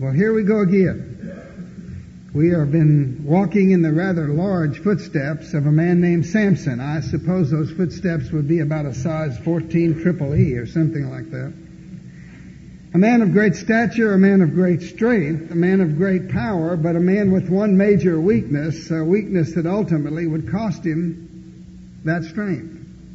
Well, here we go again. We have been walking in the rather large footsteps of a man named Samson. I suppose those footsteps would be about a size 14 triple E or something like that. A man of great stature, a man of great strength, a man of great power, but a man with one major weakness, a weakness that ultimately would cost him that strength.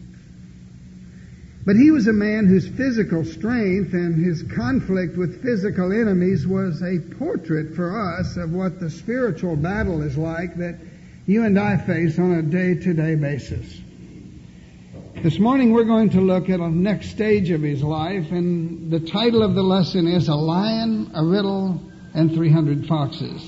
But he was a man whose physical strength and his conflict with physical enemies was a portrait for us of what the spiritual battle is like that you and I face on a day-to-day basis. This morning we're going to look at a next stage of his life, and the title of the lesson is A Lion, a Riddle, and 300 Foxes.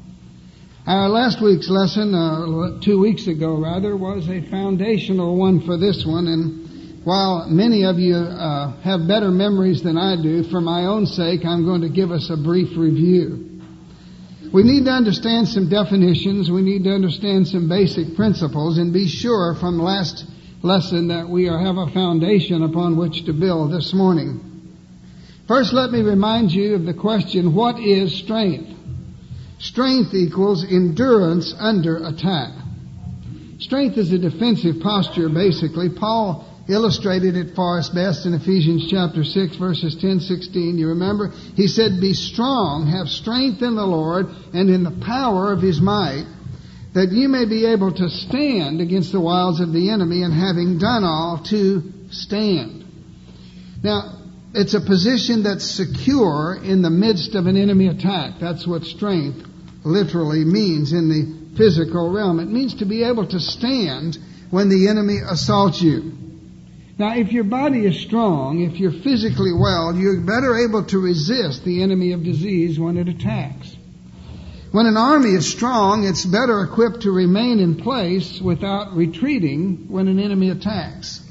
Our last week's lesson, 2 weeks ago rather, was a foundational one for this one, and while many of you have better memories than I do, for my own sake, I'm going to give us a brief review. We need to understand some definitions. We need to understand some basic principles and be sure from last lesson that we have a foundation upon which to build this morning. First, let me remind you of the question, what is strength? Strength equals endurance under attack. Strength is a defensive posture, basically. Paul illustrated it for us best in Ephesians chapter 6, verses 10-16. You remember? He said, "Be strong, have strength in the Lord and in the power of His might, that you may be able to stand against the wiles of the enemy, and having done all, to stand." Now, it's a position that's secure in the midst of an enemy attack. That's what strength literally means in the physical realm. It means to be able to stand when the enemy assaults you. Now, if your body is strong, if you're physically well, you're better able to resist the enemy of disease when it attacks. When an army is strong, it's better equipped to remain in place without retreating when an enemy attacks.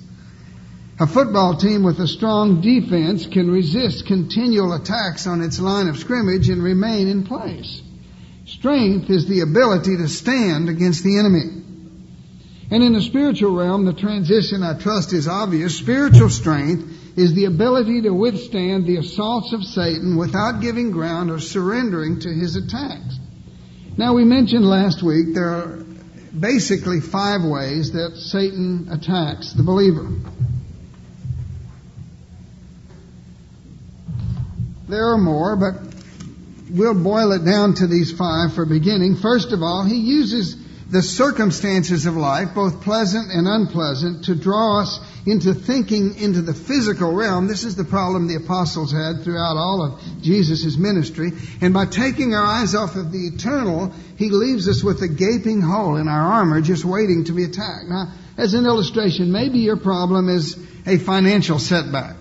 A football team with a strong defense can resist continual attacks on its line of scrimmage and remain in place. Strength is the ability to stand against the enemy. And in the spiritual realm, the transition, I trust, is obvious. Spiritual strength is the ability to withstand the assaults of Satan without giving ground or surrendering to his attacks. Now, we mentioned last week there are basically 5 ways that Satan attacks the believer. There are more, but we'll boil it down to these 5 for beginning. First of all, he uses the circumstances of life, both pleasant and unpleasant, to draw us into thinking into the physical realm. This is the problem the apostles had throughout all of Jesus' ministry. And by taking our eyes off of the eternal, he leaves us with a gaping hole in our armor just waiting to be attacked. Now, as an illustration, maybe your problem is a financial setback.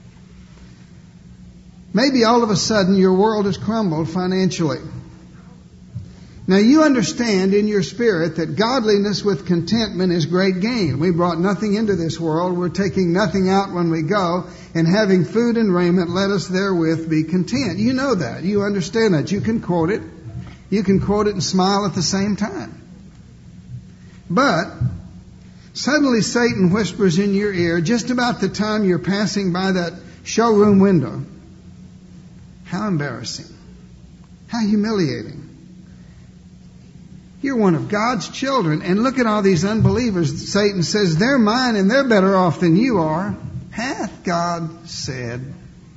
Maybe all of a sudden your world has crumbled financially. Now, you understand in your spirit that godliness with contentment is great gain. We brought nothing into this world. We're taking nothing out when we go. And having food and raiment, let us therewith be content. You know that. You understand that. You can quote it. You can quote it and smile at the same time. But suddenly Satan whispers in your ear just about the time you're passing by that showroom window. How embarrassing. How humiliating. You're one of God's children, and look at all these unbelievers. Satan says, they're mine and they're better off than you are. Hath God said.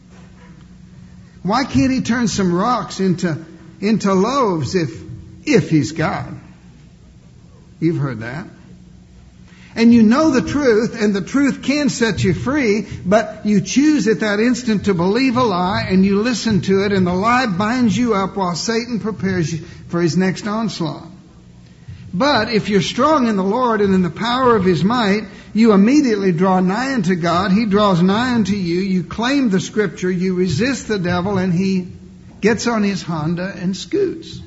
Why can't he turn some rocks into loaves if he's God? You've heard that. And you know the truth, and the truth can set you free, but you choose at that instant to believe a lie, and you listen to it, and the lie binds you up while Satan prepares you for his next onslaught. But if you're strong in the Lord and in the power of His might, you immediately draw nigh unto God. He draws nigh unto you. You claim the Scripture. You resist the devil, and he gets on his Honda and scoots.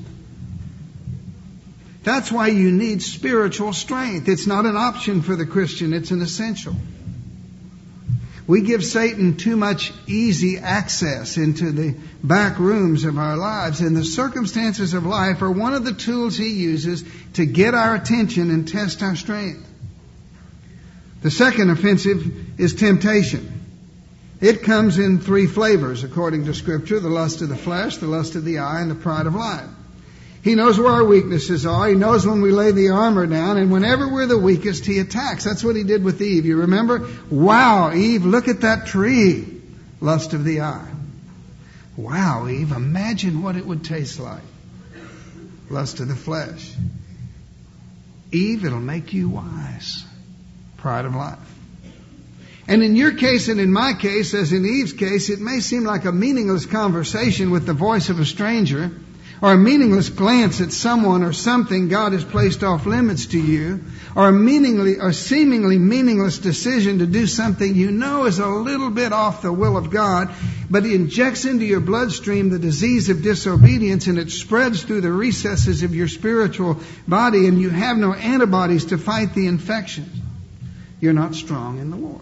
That's why you need spiritual strength. It's not an option for the Christian. It's an essential. We give Satan too much easy access into the back rooms of our lives, and the circumstances of life are one of the tools he uses to get our attention and test our strength. The second offensive is temptation. It comes in 3 flavors, according to Scripture: the lust of the flesh, the lust of the eye, and the pride of life. He knows where our weaknesses are. He knows when we lay the armor down, and whenever we're the weakest, He attacks. That's what He did with Eve. You remember? Wow, Eve, look at that tree. Lust of the eye. Wow, Eve, imagine what it would taste like. Lust of the flesh. Eve, it'll make you wise. Pride of life. And in your case and in my case, as in Eve's case, it may seem like a meaningless conversation with the voice of a stranger, or a meaningless glance at someone or something God has placed off limits to you, or a seemingly meaningless decision to do something you know is a little bit off the will of God, but it injects into your bloodstream the disease of disobedience, and it spreads through the recesses of your spiritual body, and you have no antibodies to fight the infection. You're not strong in the Lord.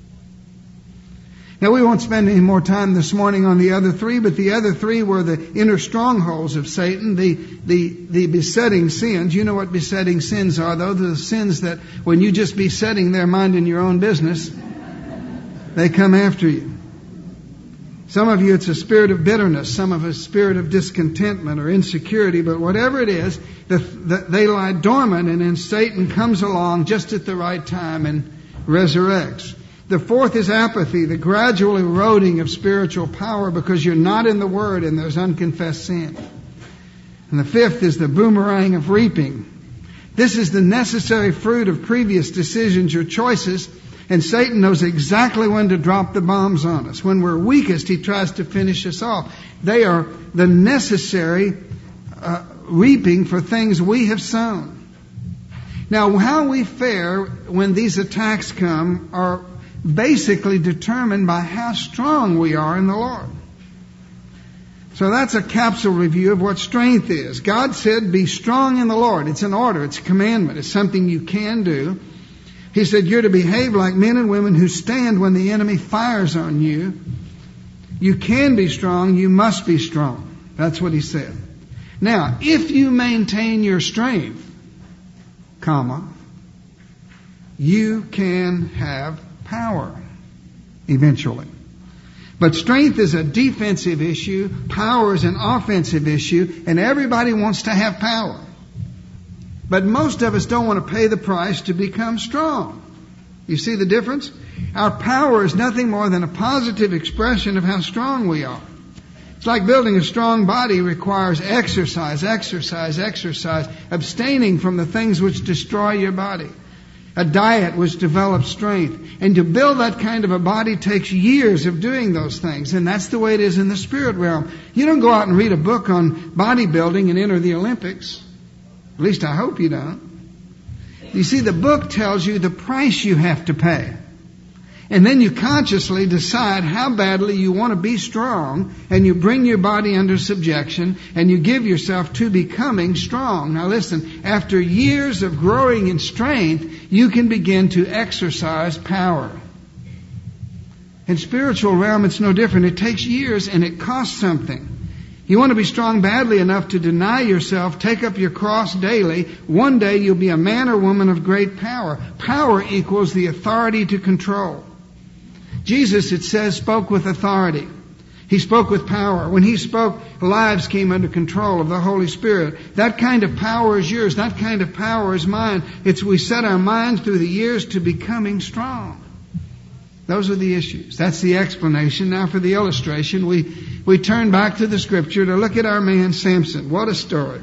Now, we won't spend any more time this morning on the other 3, but the other 3 were the inner strongholds of Satan, the besetting sins. You know what besetting sins are, though. They're the sins that when you just be setting there minding your own business, they come after you. Some of you, it's a spirit of bitterness. Some of us, a spirit of discontentment or insecurity. But whatever it is, they lie dormant, and then Satan comes along just at the right time and resurrects. The 4th is apathy, the gradual eroding of spiritual power because you're not in the Word and there's unconfessed sin. And the 5th is the boomerang of reaping. This is the necessary fruit of previous decisions or choices, and Satan knows exactly when to drop the bombs on us. When we're weakest, he tries to finish us off. They are the necessary reaping for things we have sown. Now, how we fare when these attacks come are basically determined by how strong we are in the Lord. So that's a capsule review of what strength is. God said, be strong in the Lord. It's an order. It's a commandment. It's something you can do. He said you're to behave like men and women who stand when the enemy fires on you. You can be strong. You must be strong. That's what He said. Now, if you maintain your strength, you can have power eventually. But strength is a defensive issue, power is an offensive issue, and everybody wants to have power. But most of us don't want to pay the price to become strong. You see the difference? Our power is nothing more than a positive expression of how strong we are. It's like building a strong body requires exercise, abstaining from the things which destroy your body. A diet which develops strength. And to build that kind of a body takes years of doing those things. And that's the way it is in the spirit realm. You don't go out and read a book on bodybuilding and enter the Olympics. At least I hope you don't. You see, the book tells you the price you have to pay. And then you consciously decide how badly you want to be strong, and you bring your body under subjection, and you give yourself to becoming strong. Now listen, after years of growing in strength, you can begin to exercise power. In spiritual realm, it's no different. It takes years, and it costs something. You want to be strong badly enough to deny yourself, take up your cross daily. One day you'll be a man or woman of great power. Power equals the authority to control. Jesus, it says, spoke with authority. He spoke with power. When He spoke, lives came under control of the Holy Spirit. That kind of power is yours. That kind of power is mine. We set our minds through the years to becoming strong. Those are the issues. That's the explanation. Now for the illustration, we turn back to the Scripture to look at our man Samson. What a story.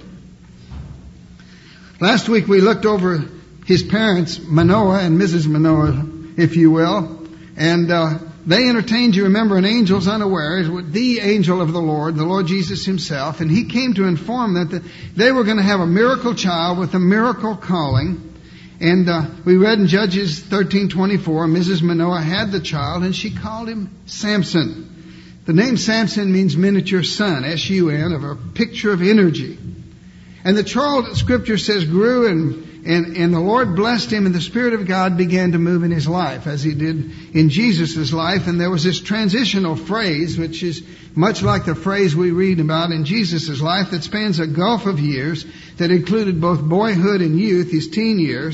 Last week we looked over his parents, Manoah and Mrs. Manoah, if you will. And they entertained, you remember, an angel's unawares, the angel of the Lord Jesus Himself. And he came to inform them that they were going to have a miracle child with a miracle calling. And we read in Judges 13:24, Mrs. Manoah had the child, and she called him Samson. The name Samson means miniature son, S-U-N, of a picture of energy. And the child, Scripture says, grew and the Lord blessed him, and the Spirit of God began to move in his life, as He did in Jesus' life. And there was this transitional phrase, which is much like the phrase we read about in Jesus' life, that spans a gulf of years that included both boyhood and youth, his teen years.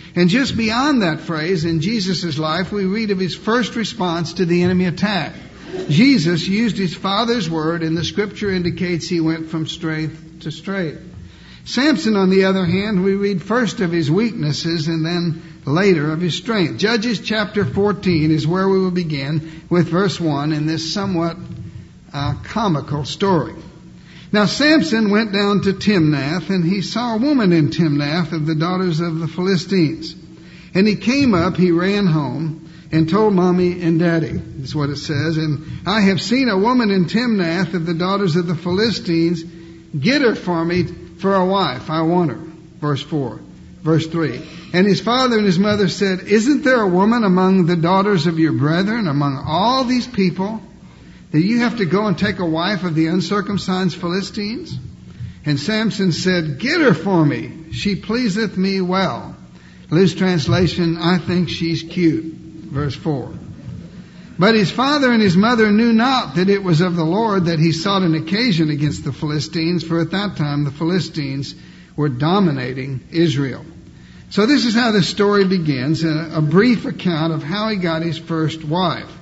And just beyond that phrase, in Jesus' life, we read of his first response to the enemy attack. Jesus used his Father's word, and the Scripture indicates he went from strength to strength. Samson, on the other hand, we read first of his weaknesses and then later of his strength. Judges chapter 14 is where we will begin with verse 1 in this somewhat comical story. Now Samson went down to Timnath, and he saw a woman in Timnath of the daughters of the Philistines. And he came up, he ran home, and told mommy and daddy, is what it says. And I have seen a woman in Timnath of the daughters of the Philistines. Get her for me for a wife. I want her. Verse 4. Verse 3. And his father and his mother said, isn't there a woman among the daughters of your brethren, among all these people, that you have to go and take a wife of the uncircumcised Philistines? And Samson said, get her for me. She pleaseth me well. Loose translation, I think she's cute. Verse 4. But his father and his mother knew not that it was of the Lord that he sought an occasion against the Philistines, for at that time the Philistines were dominating Israel. So this is how the story begins, a brief account of how he got his first wife.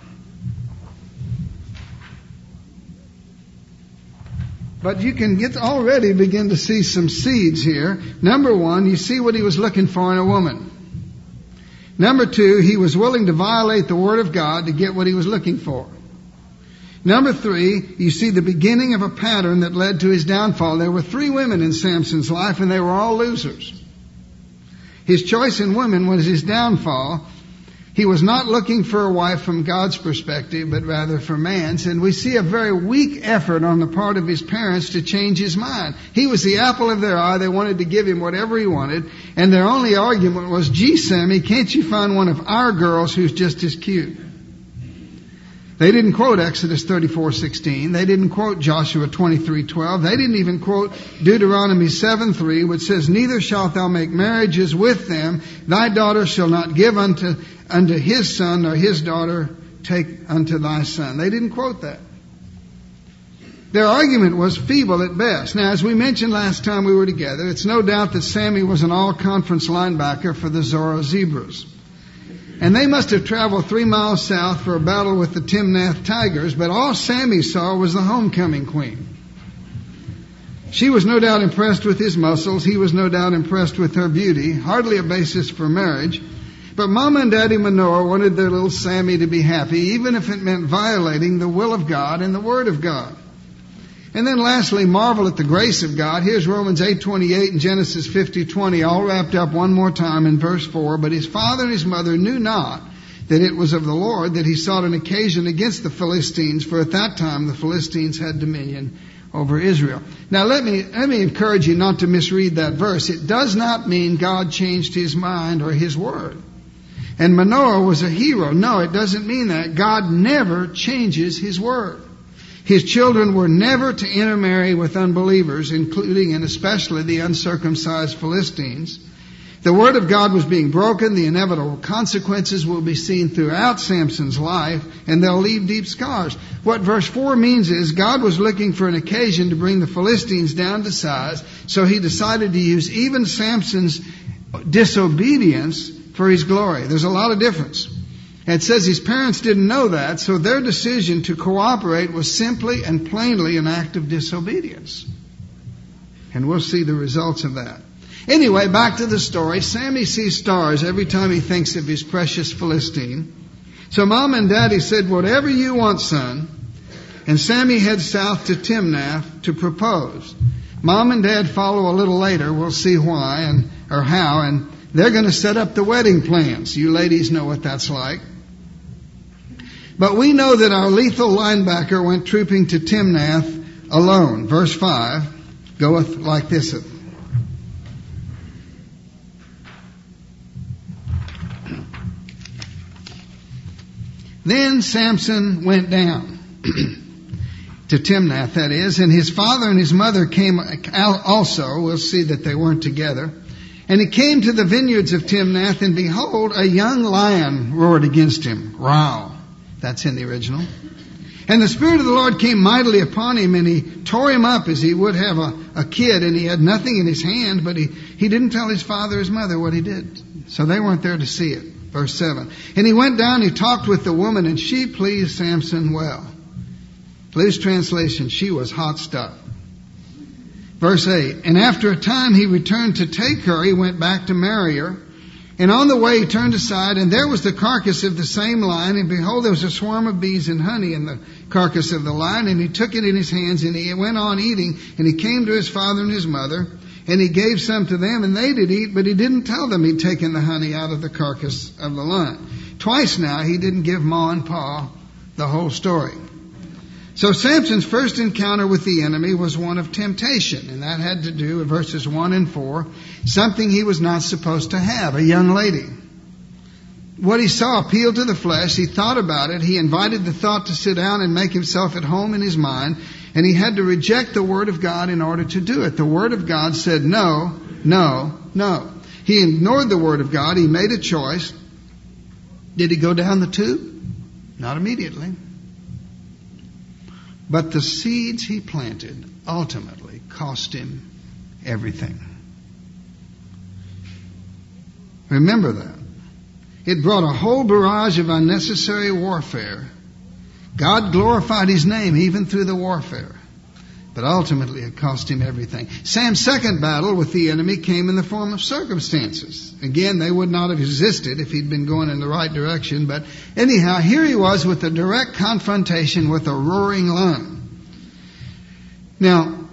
But you can already begin to see some seeds here. Number one, you see what he was looking for in a woman. Number two, he was willing to violate the Word of God to get what he was looking for. Number three, you see the beginning of a pattern that led to his downfall. There were 3 women in Samson's life, and they were all losers. His choice in women was his downfall. He was not looking for a wife from God's perspective, but rather for man's. And we see a very weak effort on the part of his parents to change his mind. He was the apple of their eye. They wanted to give him whatever he wanted. And their only argument was, gee, Sammy, can't you find one of our girls who's just as cute? They didn't quote Exodus 34:16. They didn't quote Joshua 23:12. They didn't even quote Deuteronomy 7:3, which says, neither shalt thou make marriages with them. Thy daughter shall not give unto his son, or his daughter take unto thy son. They didn't quote that. Their argument was feeble at best. Now, as we mentioned last time we were together, it's no doubt that Sammy was an all-conference linebacker for the Zorro Zebras. And they must have traveled 3 miles south for a battle with the Timnath Tigers, but all Sammy saw was the homecoming queen. She was no doubt impressed with his muscles. He was no doubt impressed with her beauty. Hardly a basis for marriage. But Mama and Daddy Manoah wanted their little Sammy to be happy, even if it meant violating the will of God and the Word of God. And then lastly, marvel at the grace of God. Here's Romans 8:28 and Genesis 50:20, all wrapped up one more time in verse 4. But his father and his mother knew not that it was of the Lord that he sought an occasion against the Philistines, for at that time the Philistines had dominion over Israel. Now let me encourage you not to misread that verse. It does not mean God changed his mind or his word. And Manoah was a hero. No, it doesn't mean that. God never changes his word. His children were never to intermarry with unbelievers, including and especially the uncircumcised Philistines. The word of God was being broken. The inevitable consequences will be seen throughout Samson's life, and they'll leave deep scars. What verse 4 means is God was looking for an occasion to bring the Philistines down to size, so he decided to use even Samson's disobedience for his glory. There's a lot of difference. It says his parents didn't know that, so their decision to cooperate was simply and plainly an act of disobedience. And we'll see the results of that. Anyway, back to the story. Sammy sees stars every time he thinks of his precious Philistine. So Mom and Daddy said, whatever you want, son. And Sammy heads south to Timnath to propose. Mom and Dad follow a little later. We'll see why or how. And they're going to set up the wedding plans. You ladies know what that's like. But we know that our lethal linebacker went trooping to Timnath alone. Verse 5 goeth like this. Then Samson went down to Timnath, that is, and his father and his mother came also. We'll see that they weren't together. And he came to the vineyards of Timnath, and behold, a young lion roared against him. Row. That's in the original. And the Spirit of the Lord came mightily upon him, and he tore him up as he would have a kid, and he had nothing in his hand, but he didn't tell his father or his mother what he did. So they weren't there to see it. Verse 7. And he went down, he talked with the woman, and she pleased Samson well. Loose translation, she was hot stuff. Verse 8. And after a time he returned to take her, he went back to marry her. And on the way he turned aside, and there was the carcass of the same lion, and behold, there was a swarm of bees and honey in the carcass of the lion, and he took it in his hands, and he went on eating, and he came to his father and his mother, and he gave some to them, and they did eat, but he didn't tell them he'd taken the honey out of the carcass of the lion. Twice now he didn't give Ma and Pa the whole story. So Samson's first encounter with the enemy was one of temptation, and that had to do with verses 1 and 4, something he was not supposed to have, a young lady. What he saw appealed to the flesh. He thought about it. He invited the thought to sit down and make himself at home in his mind, and he had to reject the Word of God in order to do it. The Word of God said no, no, no. He ignored the Word of God. He made a choice. Did he go down the tube? Not immediately. But the seeds he planted ultimately cost him everything. Remember that. It brought a whole barrage of unnecessary warfare. God glorified His name even through the warfare. But ultimately it cost him everything. Sam's second battle with the enemy came in the form of circumstances. Again, they would not have existed if he'd been going in the right direction. But anyhow, here he was with a direct confrontation with a roaring lion. Now,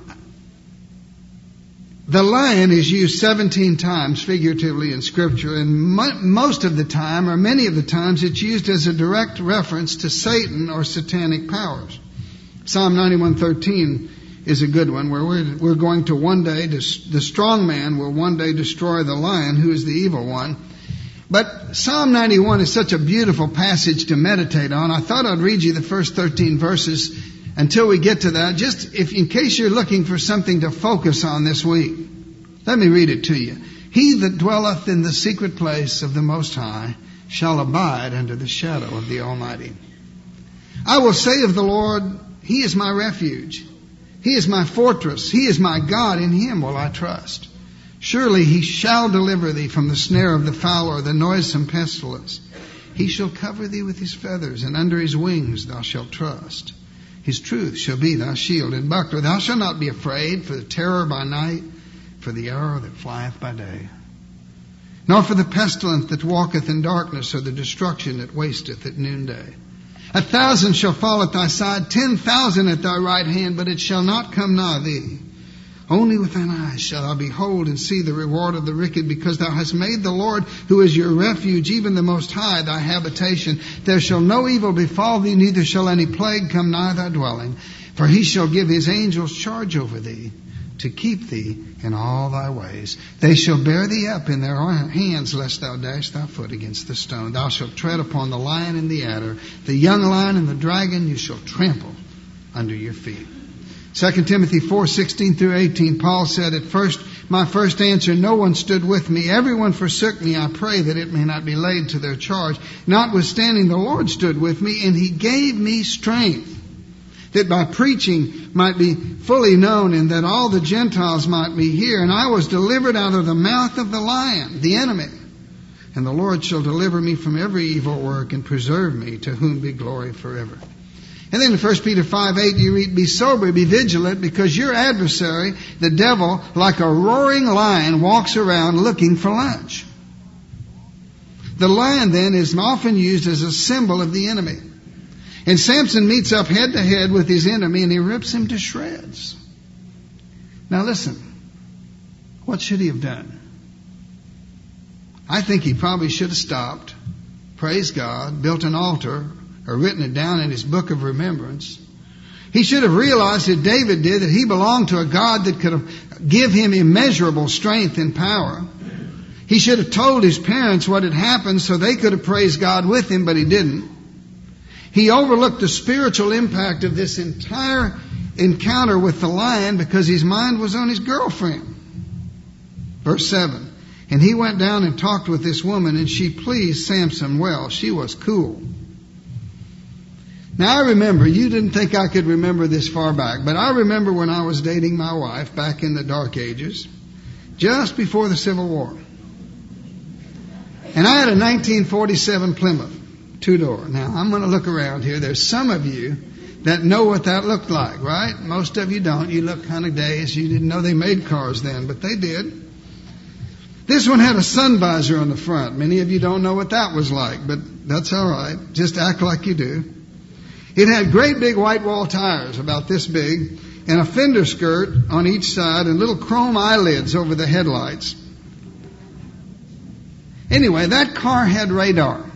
the lion is used 17 times figuratively in Scripture, and most of the time, or many of the times, it's used as a direct reference to Satan or satanic powers. Psalm 91:13 is a good one, where we're going to one day, the strong man will one day destroy the lion, who is the evil one. But Psalm 91 is such a beautiful passage to meditate on. I thought I'd read you the first 13 verses until we get to that, just in case you're looking for something to focus on this week. Let me read it to you. He that dwelleth in the secret place of the Most High shall abide under the shadow of the Almighty. I will say of the Lord, He is my refuge. He is my fortress. He is my God. In Him will I trust. Surely He shall deliver thee from the snare of the fowler, the noisome pestilence. He shall cover thee with His feathers, and under His wings thou shalt trust. His truth shall be thy shield and buckler. Thou shalt not be afraid for the terror by night, for the arrow that flieth by day, nor for the pestilence that walketh in darkness, or the destruction that wasteth at noonday. 1,000 shall fall at thy side, 10,000 at thy right hand, but it shall not come nigh thee. Only with thine eyes shalt thou behold and see the reward of the wicked, because thou hast made the Lord, who is your refuge, even the Most High, thy habitation. There shall no evil befall thee, neither shall any plague come nigh thy dwelling. For He shall give His angels charge over thee, to keep thee in all thy ways. They shall bear thee up in their hands, lest thou dash thy foot against the stone. Thou shalt tread upon the lion and the adder, the young lion and the dragon you shall trample under your feet. 2 Timothy 4:16 through 18, Paul said, at first, my first answer, no one stood with me. Everyone forsook me. I pray that it may not be laid to their charge. Notwithstanding, the Lord stood with me, and He gave me strength, that by preaching might be fully known, and that all the Gentiles might be hear. And I was delivered out of the mouth of the lion, the enemy. And the Lord shall deliver me from every evil work, and preserve me, to whom be glory forever. And then in 1 Peter 5:8 you read, be sober, be vigilant, because your adversary, the devil, like a roaring lion, walks around looking for lunch. The lion then is often used as a symbol of the enemy. And Samson meets up head to head with his enemy, and he rips him to shreds. Now listen, what should he have done? I think he probably should have stopped, praised God, built an altar, or written it down in his book of remembrance. He should have realized that David did, that he belonged to a God that could give him immeasurable strength and power. He should have told his parents what had happened so they could have praised God with him, but he didn't. He overlooked the spiritual impact of this entire encounter with the lion because his mind was on his girlfriend. Verse 7, and he went down and talked with this woman, and she pleased Samson well. She was cool. Now I remember, you didn't think I could remember this far back, but I remember when I was dating my wife back in the dark ages, just before the Civil War. And I had a 1947 Plymouth, 2-door. Now I'm going to look around here. There's some of you that know what that looked like, right? Most of you don't. You look kind of dazed. You didn't know they made cars then, but they did. This one had a sun visor on the front. Many of you don't know what that was like, but that's all right. Just act like you do. It had great big white wall tires, about this big, and a fender skirt on each side and little chrome eyelids over the headlights. Anyway, that car had radar.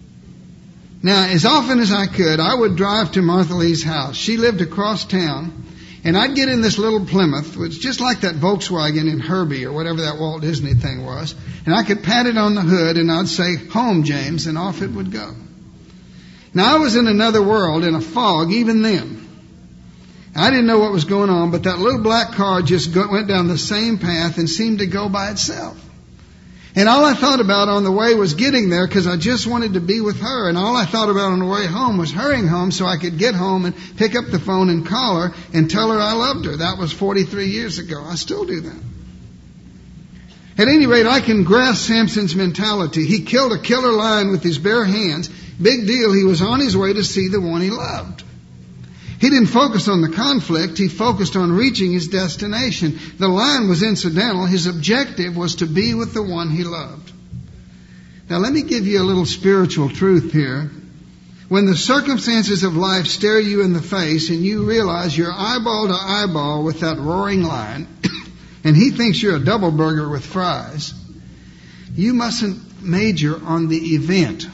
Now, as often as I could, I would drive to Martha Lee's house. She lived across town, and I'd get in this little Plymouth, which was just like that Volkswagen in Herbie or whatever that Walt Disney thing was, and I could pat it on the hood, and I'd say, "Home, James," and off it would go. Now, I was in another world, in a fog, even then. I didn't know what was going on, but that little black car just went down the same path and seemed to go by itself. And all I thought about on the way was getting there, because I just wanted to be with her. And all I thought about on the way home was hurrying home so I could get home and pick up the phone and call her and tell her I loved her. That was 43 years ago. I still do that. At any rate, I can grasp Samson's mentality. He killed a killer lion with his bare hands. Big deal. He was on his way to see the one he loved. He didn't focus on the conflict. He focused on reaching his destination. The lion was incidental. His objective was to be with the one he loved. Now, let me give you a little spiritual truth here. When the circumstances of life stare you in the face and you realize you're eyeball to eyeball with that roaring lion, and he thinks you're a double burger with fries, you mustn't major on the event.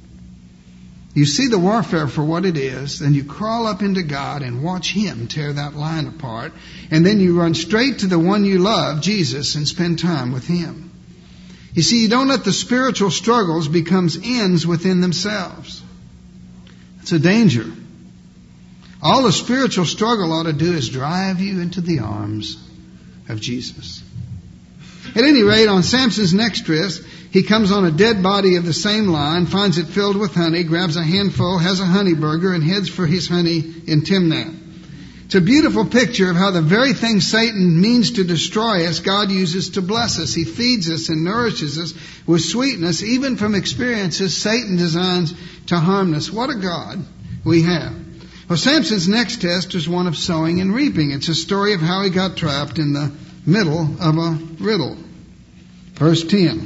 You see the warfare for what it is, then you crawl up into God and watch Him tear that lion apart, and then you run straight to the one you love, Jesus, and spend time with Him. You see, you don't let the spiritual struggles become ends within themselves. It's a danger. All the spiritual struggle ought to do is drive you into the arms of Jesus. At any rate, on Samson's next trip, he comes on a dead body of the same lion, finds it filled with honey, grabs a handful, has a honey burger, and heads for his honey in Timnath. It's a beautiful picture of how the very thing Satan means to destroy us, God uses to bless us. He feeds us and nourishes us with sweetness, even from experiences Satan designs to harm us. What a God we have. Well, Samson's next test is one of sowing and reaping. It's a story of how he got trapped in the middle of a riddle. Verse 10.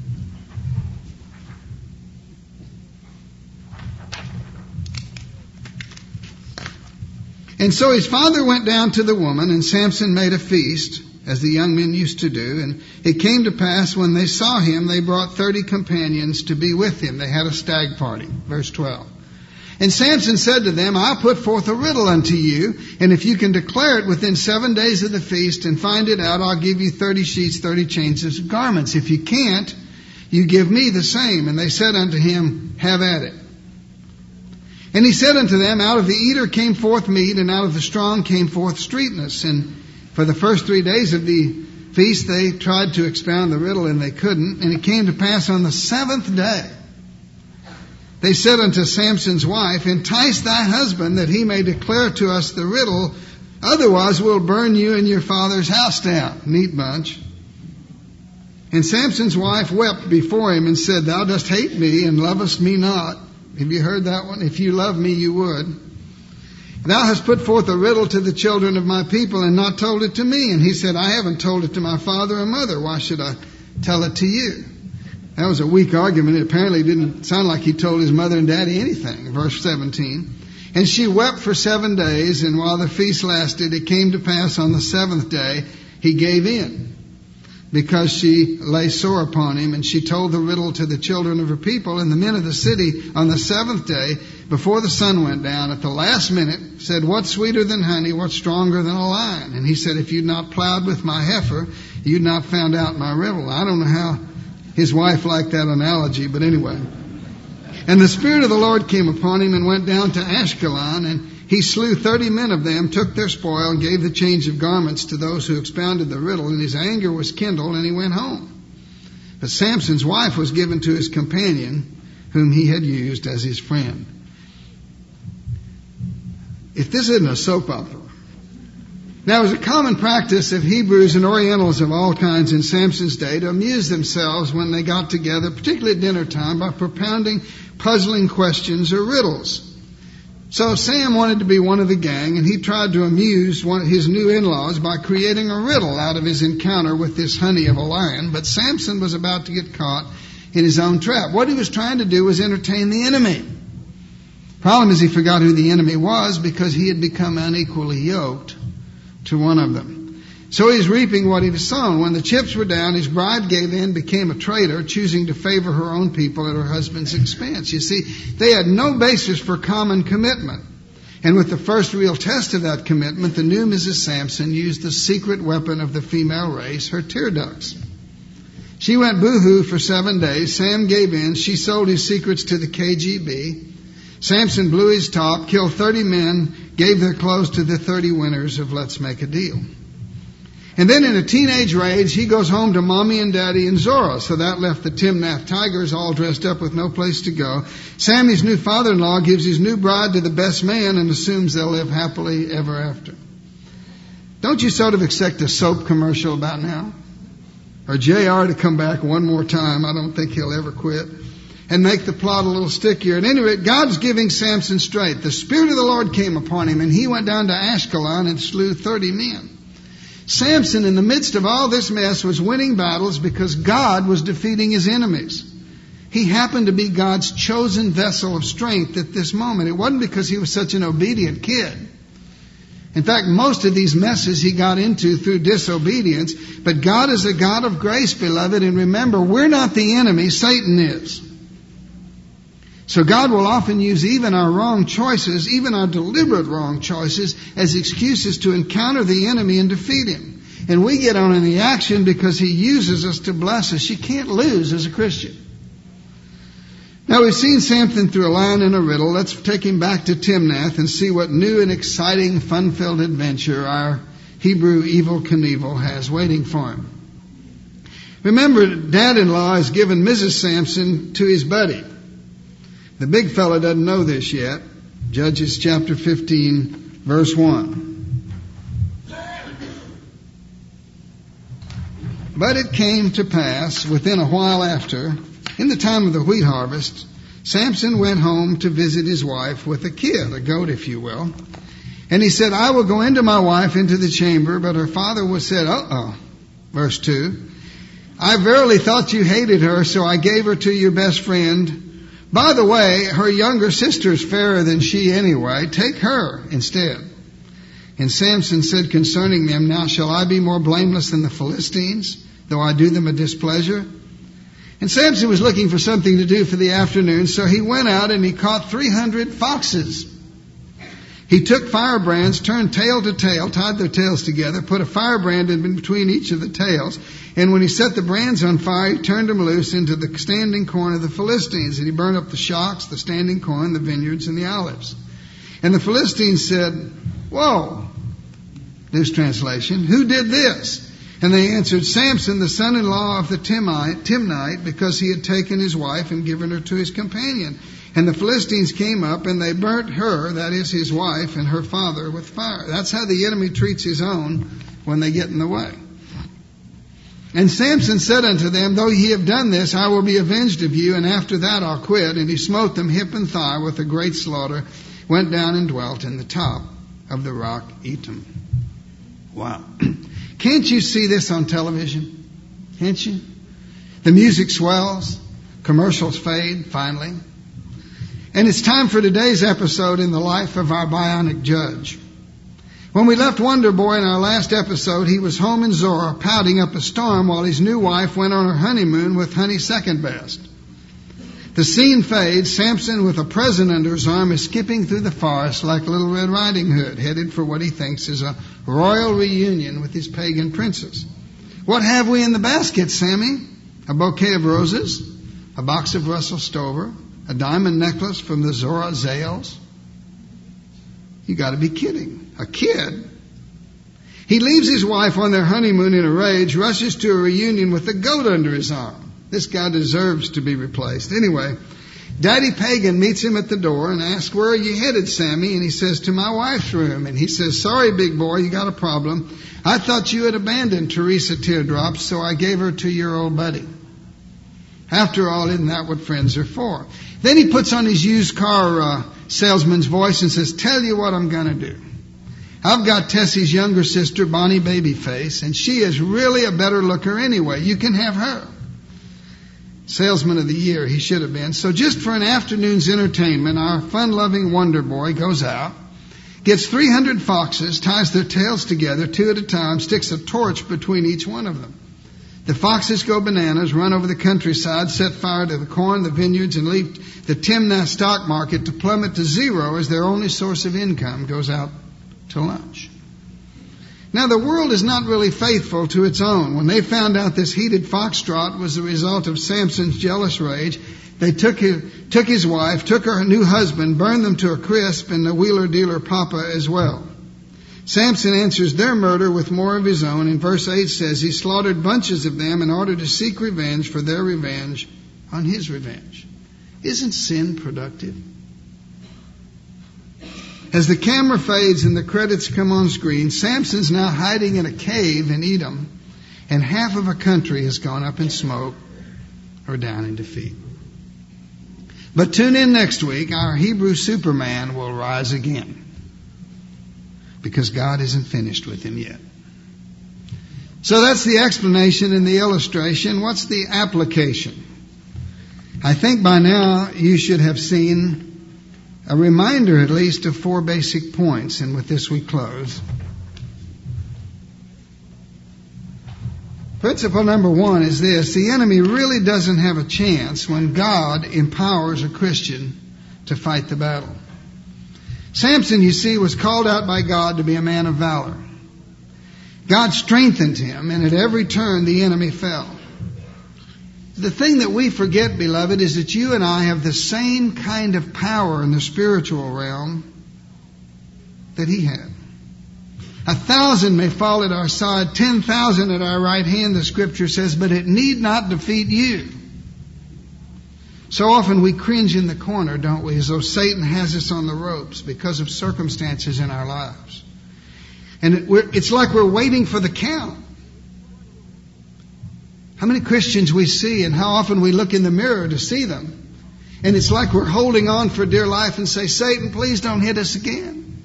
And so his father went down to the woman, and Samson made a feast, as the young men used to do. And it came to pass, when they saw him, they brought 30 companions to be with him. They had a stag party. Verse 12. And Samson said to them, I'll put forth a riddle unto you, and if you can declare it within 7 days of the feast and find it out, I'll give you 30 sheets, 30 changes of garments. If you can't, you give me the same. And they said unto him, Have at it. And he said unto them, Out of the eater came forth meat, and out of the strong came forth straitness. And for the first 3 days of the feast they tried to expound the riddle, and they couldn't. And it came to pass on the 7th day, they said unto Samson's wife, Entice thy husband, that he may declare to us the riddle, otherwise we'll burn you and your father's house down. Neat bunch. And Samson's wife wept before him and said, Thou dost hate me and lovest me not. Have you heard that one? If you love me, you would. Thou hast put forth a riddle to the children of my people and not told it to me. And he said, I haven't told it to my father or mother. Why should I tell it to you? That was a weak argument. It apparently didn't sound like he told his mother and daddy anything. Verse 17. And she wept for 7 days, and while the feast lasted, it came to pass on the 7th day, he gave in, because she lay sore upon him. And she told the riddle to the children of her people, and the men of the city on the 7th day, before the sun went down, at the last minute, said, What's sweeter than honey? What's stronger than a lion? And he said, If you'd not plowed with my heifer, you'd not found out my riddle. I don't know how his wife liked that analogy, but anyway. And the Spirit of the Lord came upon him and went down to Ashkelon, and he slew 30 men of them, took their spoil, and gave the change of garments to those who expounded the riddle, and his anger was kindled, and he went home. But Samson's wife was given to his companion, whom he had used as his friend. if this isn't a soap opera. Now, it was a common practice of Hebrews and Orientals of all kinds in Samson's day to amuse themselves when they got together, particularly at dinner time, by propounding puzzling questions or riddles. So Sam wanted to be one of the gang, and he tried to amuse his new in-laws by creating a riddle out of his encounter with this honey of a lion. But Samson was about to get caught in his own trap. What he was trying to do was entertain the enemy. Problem is he forgot who the enemy was because he had become unequally yoked to one of them. So he's reaping what he was sown. When the chips were down, his bride gave in, became a traitor, choosing to favor her own people at her husband's expense. You see, they had no basis for common commitment. And with the first real test of that commitment, the new Mrs. Sampson used the secret weapon of the female race, her tear ducts. She went boo-hoo for 7 days. Sam gave in. She sold his secrets to the KGB. Samson blew his top, killed 30 men, gave their clothes to the 30 winners of Let's Make a Deal. And then in a teenage rage, he goes home to Mommy and Daddy in Zorah. So that left the Timnath Tigers all dressed up with no place to go. Sammy's new father-in-law gives his new bride to the best man and assumes they'll live happily ever after. Don't you sort of expect a soap commercial about now? Or JR to come back one more time. I don't think he'll ever quit. And make the plot a little stickier. At any rate, God's giving Samson strength. The Spirit of the Lord came upon him, and he went down to Ashkelon and slew 30 men. Samson, in the midst of all this mess, was winning battles because God was defeating his enemies. He happened to be God's chosen vessel of strength at this moment. It wasn't because he was such an obedient kid. In fact, most of these messes he got into through disobedience. But God is a God of grace, beloved, and remember, we're not the enemy, Satan is. So God will often use even our wrong choices, even our deliberate wrong choices, as excuses to encounter the enemy and defeat him. And we get on in the action because he uses us to bless us. You can't lose as a Christian. Now, we've seen Samson through a lion and a riddle. Let's take him back to Timnath and see what new and exciting, fun-filled adventure our Hebrew Evel Knievel has waiting for him. Remember, Dad-in-law has given Mrs. Samson to his buddy. The big fella doesn't know this yet. Judges chapter 15, verse 1. But it came to pass, within a while after, in the time of the wheat harvest, Samson went home to visit his wife with a kid, a goat, if you will. And he said, I will go into my wife into the chamber. But her father said, Verse 2, I verily thought you hated her, so I gave her to your best friend. By the way, her younger sister is fairer than she anyway. Take her instead. And Samson said concerning them, Now shall I be more blameless than the Philistines, though I do them a displeasure? And Samson was looking for something to do for the afternoon, so he went out and he caught 300 foxes. He took firebrands, turned tail to tail, tied their tails together, put a firebrand in between each of the tails, and when he set the brands on fire, he turned them loose into the standing corn of the Philistines, and he burned up the shocks, the standing corn, the vineyards, and the olives. And the Philistines said, Whoa, this translation, who did this? And they answered, Samson, the son-in-law of the Timnite, because he had taken his wife and given her to his companion. And the Philistines came up and they burnt her, that is his wife, and her father with fire. That's how the enemy treats his own when they get in the way. And Samson said unto them, Though ye have done this, I will be avenged of you, and after that I'll quit. And he smote them hip and thigh with a great slaughter, went down and dwelt in the top of the rock Etam. Wow. Can't you see this on television? Can't you? The music swells, commercials fade, finally. And it's time for today's episode in the life of our bionic judge. When we left Wonder Boy in our last episode, he was home in Zorah pouting up a storm while his new wife went on her honeymoon with Honey Second Best. The scene fades. Samson, with a present under his arm, is skipping through the forest like Little Red Riding Hood, headed for what he thinks is a royal reunion with his pagan princess. What have we in the basket, Sammy? A bouquet of roses, a box of Russell Stover, a diamond necklace from the Zorah Zales? You got to be kidding. A kid? He leaves his wife on their honeymoon in a rage, rushes to a reunion with a goat under his arm. This guy deserves to be replaced. Anyway, Daddy Pagan meets him at the door and asks, "Where are you headed, Sammy?" And he says, "To my wife's room." And he says, "Sorry, big boy, you got a problem. I thought you had abandoned Teresa Teardrops, so I gave her to your old buddy." After all, isn't that what friends are for? Then he puts on his used car salesman's voice and says, "Tell you what I'm going to do. I've got Tessie's younger sister, Bonnie Babyface, and she is really a better looker anyway. You can have her." Salesman of the year he should have been. So just for an afternoon's entertainment, our fun-loving wonder boy goes out, gets 300 foxes, ties their tails together 2 at a time, sticks a torch between each one of them. The foxes go bananas, run over the countryside, set fire to the corn, the vineyards, and leave the Timnath stock market to plummet to zero as their only source of income goes out to lunch. Now, the world is not really faithful to its own. When they found out this heated foxtrot was the result of Samson's jealous rage, they took his wife, took her new husband, burned them to a crisp, and the wheeler-dealer papa as well. Samson answers their murder with more of his own. In verse 8 says, he slaughtered bunches of them in order to seek revenge for their revenge on his revenge. Isn't sin productive? As the camera fades and the credits come on screen, Samson's now hiding in a cave in Edom, and half of a country has gone up in smoke or down in defeat. But tune in next week. Our Hebrew Superman will rise again, because God isn't finished with him yet. So that's the explanation and the illustration. What's the application? I think by now you should have seen a reminder at least of 4 basic points, and with this we close. Principle number 1 is this: the enemy really doesn't have a chance when God empowers a Christian to fight the battle. Samson, you see, was called out by God to be a man of valor. God strengthened him, and at every turn the enemy fell. The thing that we forget, beloved, is that you and I have the same kind of power in the spiritual realm that he had. 1,000 may fall at our side, 10,000 at our right hand, the Scripture says, but it need not defeat you. So often we cringe in the corner, don't we, as though Satan has us on the ropes because of circumstances in our lives. And it's like we're waiting for the count. How many Christians we see, and how often we look in the mirror to see them, and it's like we're holding on for dear life and say, "Satan, please don't hit us again."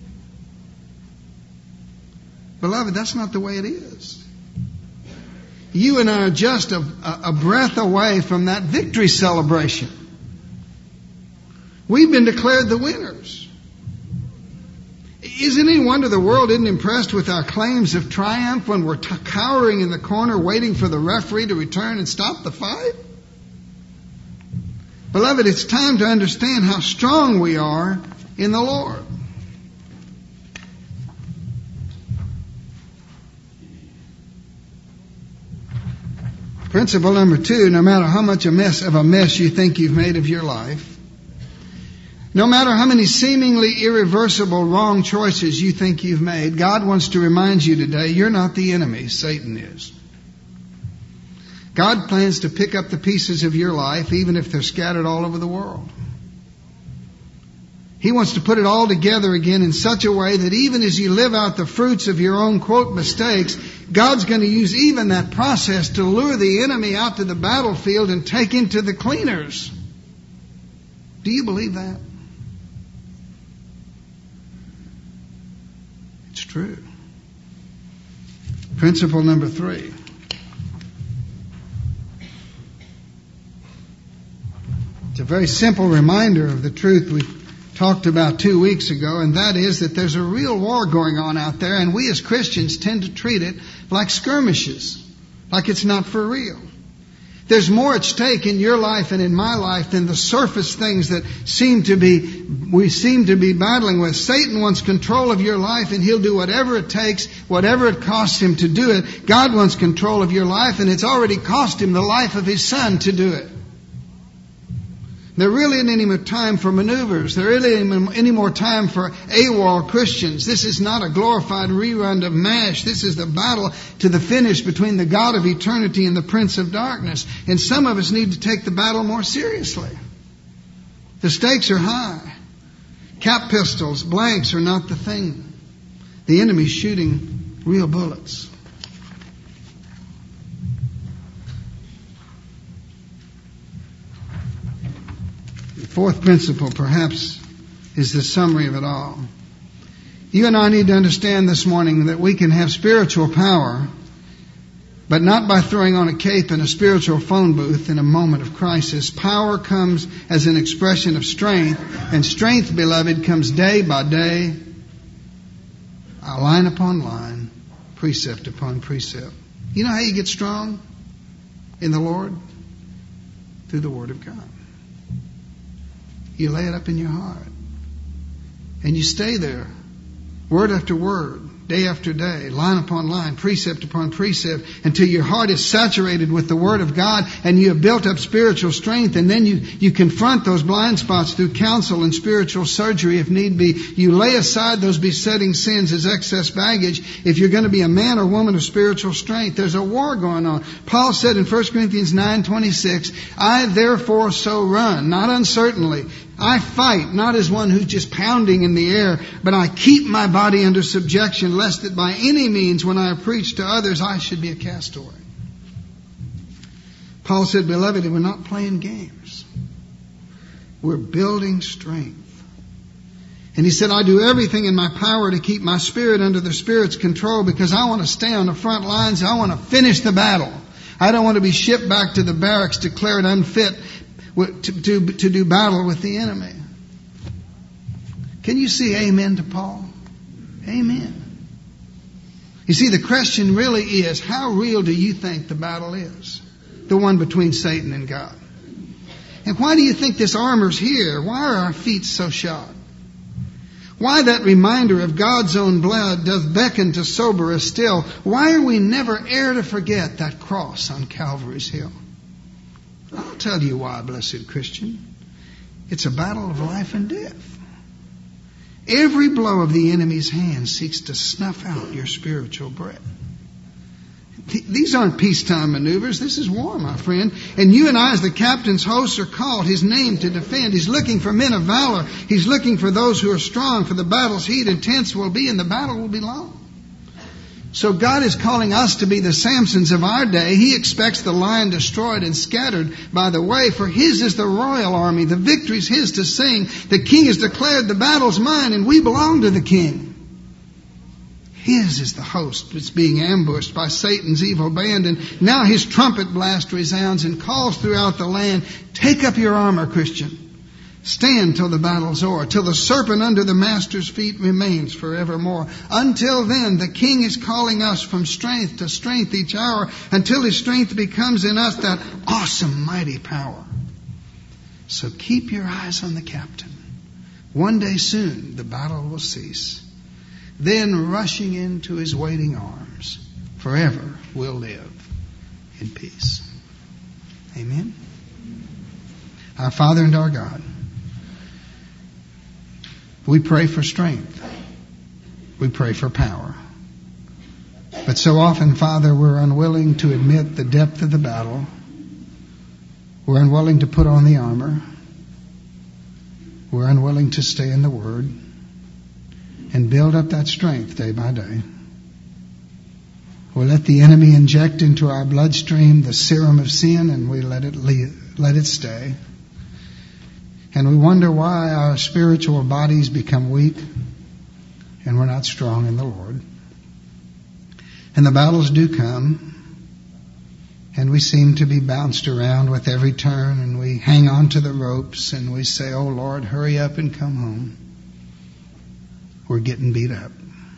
Beloved, that's not the way it is. You and I are just a breath away from that victory celebration. We've been declared the winners. Isn't any wonder the world isn't impressed with our claims of triumph when we're cowering in the corner waiting for the referee to return and stop the fight? Beloved, it's time to understand how strong we are in the Lord. Principle number 2, no matter how much of a mess you think you've made of your life, no matter how many seemingly irreversible wrong choices you think you've made, God wants to remind you today, you're not the enemy, Satan is. God plans to pick up the pieces of your life, even if they're scattered all over the world. He wants to put it all together again in such a way that even as you live out the fruits of your own, quote, mistakes, God's going to use even that process to lure the enemy out to the battlefield and take him to the cleaners. Do you believe that? It's true. Principle number 3. It's a very simple reminder of the truth we talked about 2 weeks ago, and that is that there's a real war going on out there, and we as Christians tend to treat it like skirmishes, like it's not for real. There's more at stake in your life and in my life than the surface things that we seem to be battling with. Satan wants control of your life, and he'll do whatever it takes, whatever it costs him to do it. God wants control of your life, and it's already cost him the life of his Son to do it. There really isn't any more time for maneuvers. There really isn't any more time for AWOL Christians. This is not a glorified rerun of MASH. This is the battle to the finish between the God of eternity and the Prince of Darkness. And some of us need to take the battle more seriously. The stakes are high. Cap pistols, blanks are not the thing. The enemy's shooting real bullets. The fourth principle, perhaps, is the summary of it all. You and I need to understand this morning that we can have spiritual power, but not by throwing on a cape in a spiritual phone booth in a moment of crisis. Power comes as an expression of strength, and strength, beloved, comes day by day, line upon line, precept upon precept. You know how you get strong in the Lord? Through the Word of God. You lay it up in your heart, and you stay there, word after word, day after day, line upon line, precept upon precept, until your heart is saturated with the Word of God and you have built up spiritual strength, and then you confront those blind spots through counsel and spiritual surgery if need be. You lay aside those besetting sins as excess baggage if you're going to be a man or woman of spiritual strength. There's a war going on. Paul said in 1 Corinthians 9:26, I therefore so run, not uncertainly. I fight, not as one who's just pounding in the air, but I keep my body under subjection, lest that by any means, when I preach to others, I should be a castaway. Paul said, beloved, we're not playing games. We're building strength. And he said, I do everything in my power to keep my spirit under the Spirit's control, because I want to stay on the front lines. I want to finish the battle. I don't want to be shipped back to the barracks declared unfit to do battle with the enemy. Can you see amen to Paul? Amen. You see, the question really is, how real do you think the battle is? The one between Satan and God. And why do you think this armor's here? Why are our feet so shod? Why that reminder of God's own blood doth beckon to sober us still? Why are we never e'er to forget that cross on Calvary's hill? I'll tell you why, blessed Christian. It's a battle of life and death. Every blow of the enemy's hand seeks to snuff out your spiritual breath. These aren't peacetime maneuvers. This is war, my friend. And you and I, as the captain's hosts, are called his name to defend. He's looking for men of valor. He's looking for those who are strong, for the battle's heat intense will be, and the battle will be long. So God is calling us to be the Samsons of our day. He expects the lion destroyed and scattered by the way, for his is the royal army. The victory's his to sing. The king has declared the battle's mine, and we belong to the king. His is the host that's being ambushed by Satan's evil band, and now his trumpet blast resounds and calls throughout the land, take up your armor, Christian. Stand till the battle's o'er, till the serpent under the master's feet remains forevermore. Until then, the king is calling us from strength to strength each hour, until his strength becomes in us that awesome, mighty power. So keep your eyes on the captain. One day soon, the battle will cease. Then, rushing into his waiting arms, forever we'll live in peace. Amen. Our Father and our God, we pray for strength. We pray for power. But so often, Father, we're unwilling to admit the depth of the battle. We're unwilling to put on the armor. We're unwilling to stay in the Word and build up that strength day by day. We let the enemy inject into our bloodstream the serum of sin, and we let it stay. And we wonder why our spiritual bodies become weak and we're not strong in the Lord. And the battles do come, and we seem to be bounced around with every turn, and we hang on to the ropes and we say, oh Lord, hurry up and come home. We're getting beat up.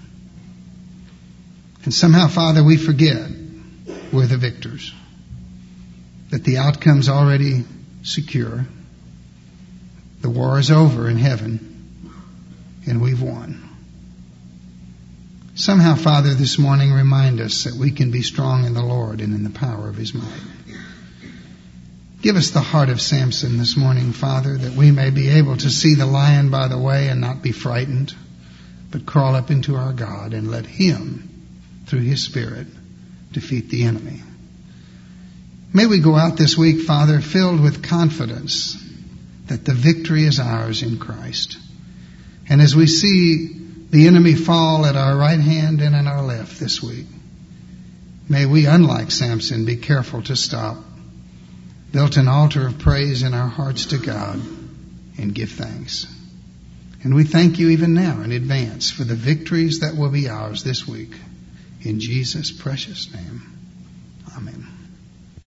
And somehow, Father, we forget we're the victors, that the outcome's already secure. The war is over in heaven, and we've won. Somehow, Father, this morning remind us that we can be strong in the Lord and in the power of His might. Give us the heart of Samson this morning, Father, that we may be able to see the lion by the way and not be frightened, but crawl up into our God and let Him, through His Spirit, defeat the enemy. May we go out this week, Father, filled with confidence that the victory is ours in Christ. And as we see the enemy fall at our right hand and in our left this week, may we, unlike Samson, be careful to stop, build an altar of praise in our hearts to God, and give thanks. And we thank you even now in advance for the victories that will be ours this week. In Jesus' precious name, amen.